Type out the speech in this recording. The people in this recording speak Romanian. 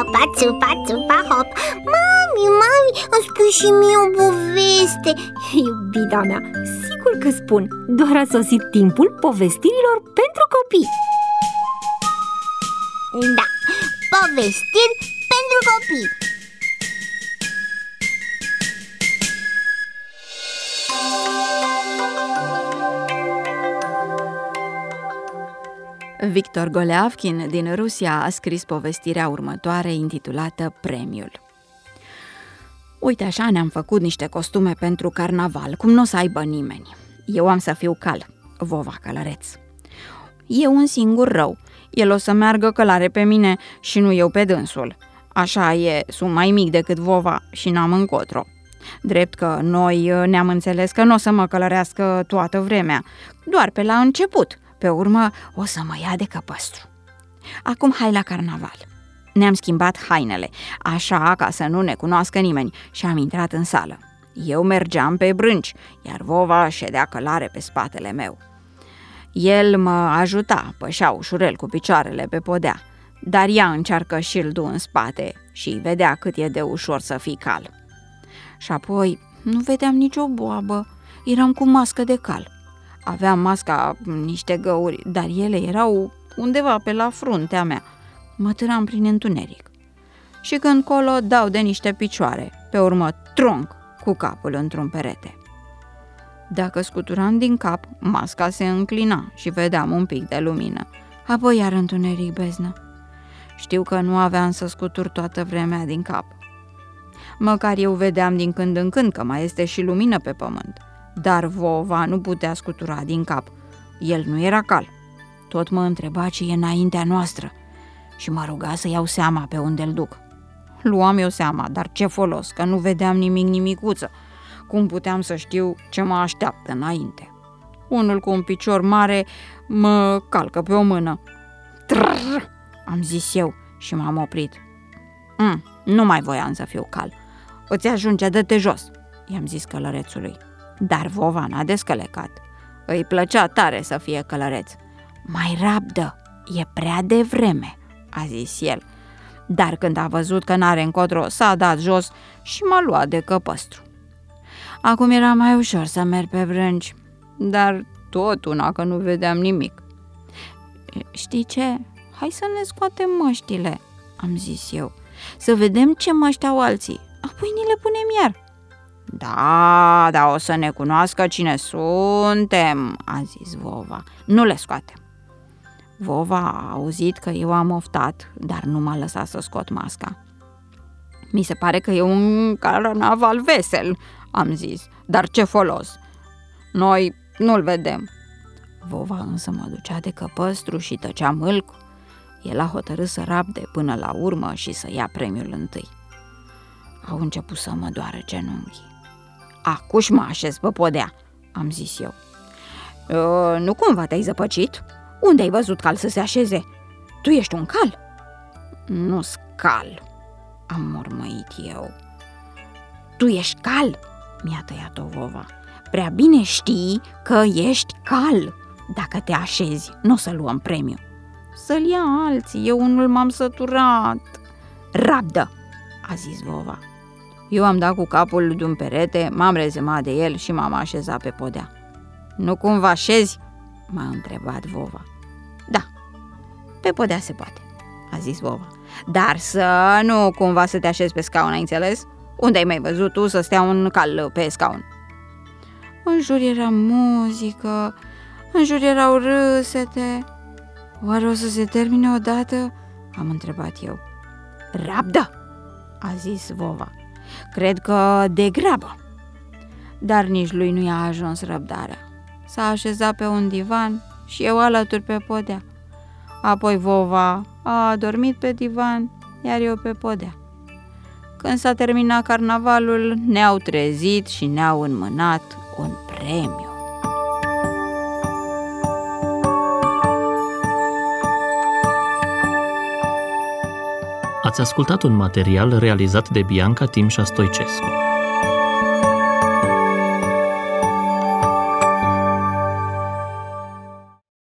hopa, țupa, țupa, hop. Mami, îmi spui și mie o poveste. Iubita mea, sigur că spun. Doar a sosit timpul povestirilor pentru copii. Da, povestiri pentru copii. Victor Goleavkin din Rusia a scris povestirea următoare intitulată Premiul. Uite așa ne-am făcut niște costume pentru carnaval, cum nu o să aibă nimeni. Eu am să fiu cal, Vova călăreț. E un singur rău, el o să meargă călare pe mine și nu eu pe dânsul. Așa e, sunt mai mic decât Vova și n-am încotro. Drept că noi ne-am înțeles că nu o să mă călărească toată vremea, doar pe la început. Pe urmă o să mă ia de căpăstru. Acum hai la carnaval. Ne-am schimbat hainele, așa ca să nu ne cunoască nimeni, și am intrat în sală. Eu mergeam pe brânci, iar Vova ședea călare pe spatele meu. El mă ajuta, pășea ușurel cu picioarele pe podea, dar ea încearcă șildul în spate și vedea cât e de ușor să fii cal. Și apoi nu vedeam nicio boabă, eram cu mască de cal. Aveam masca niște găuri, dar ele erau undeva pe la fruntea mea. Mă târam prin întuneric. Și când colo dau de niște picioare, pe urmă tronc cu capul într-un perete. Dacă scuturam din cap, masca se înclina și vedeam un pic de lumină. Apoi iar întuneric beznă. Știu că nu aveam să scutur toată vremea din cap. Măcar eu vedeam din când în când că mai este și lumină pe pământ. Dar Vova nu putea scutura din cap. El nu era cal. Tot mă întreba ce e înaintea noastră și mă ruga să iau seama pe unde îl duc. Luam eu seama, dar ce folos, că nu vedeam nimicuță. Cum puteam să știu ce mă așteaptă înainte? Unul cu un picior mare mă calcă pe o mână. Trrr, am zis eu și m-am oprit. Nu mai voiam să fiu cal. Îți ajunge, dă-te jos, i-am zis călărețului. Dar Vova n-a descălecat. Îi plăcea tare să fie călăreț. Mai rabdă, e prea devreme, a zis el. Dar când a văzut că n-are încotro, s-a dat jos și m-a luat de căpăstru. Acum era mai ușor să merg pe brânci, dar tot una că nu vedeam nimic. Știi ce? Hai să ne scoatem măștile, am zis eu, să vedem ce măști au alții, apoi ni le punem iar. Da, dar o să ne cunoască cine suntem, a zis Vova. Nu le scoatem. Vova a auzit că eu am oftat, dar nu m-a lăsat să scot masca. Mi se pare că e un carnaval vesel, am zis, dar ce folos? Noi nu-l vedem. Vova însă mă ducea de căpăstru și tăcea mâlcu. El a hotărât să rabde până la urmă și să ia premiul întâi. Au început să mă doară genunchii. Acuși mă așez pe podea, am zis eu. Nu cumva te-ai zăpăcit? Unde ai văzut cal să se așeze? Tu ești un cal? Nu-s cal, am mormăit eu. Tu ești cal, mi-a tăiat-o Vova. Prea bine știi că ești cal. Dacă te așezi, nu o să luăm premiu. Să-l ia alții, eu unul m-am săturat. Rabdă, a zis Vova. Eu am dat cu capul de un perete, m-am rezemat de el și m-am așezat pe podea. Nu cumva așezi? M-a întrebat Vova. Da, pe podea se poate, a zis Vova. Dar să nu cumva să te așezi pe scaun, ai înțeles? Unde ai mai văzut tu să stea un cal pe scaun? În jur era muzică, în jur erau râsete. Oare o să se termine odată? Am întrebat eu. Rabdă, a zis Vova. Cred că de grabă. Dar nici lui nu i-a ajuns răbdarea. S-a așezat pe un divan și eu alături pe podea. Apoi Vova a adormit pe divan, iar eu pe podea. Când s-a terminat carnavalul, ne-au trezit și ne-au înmânat un premiu. Ați ascultat un material realizat de Bianca Timșa Stoicescu.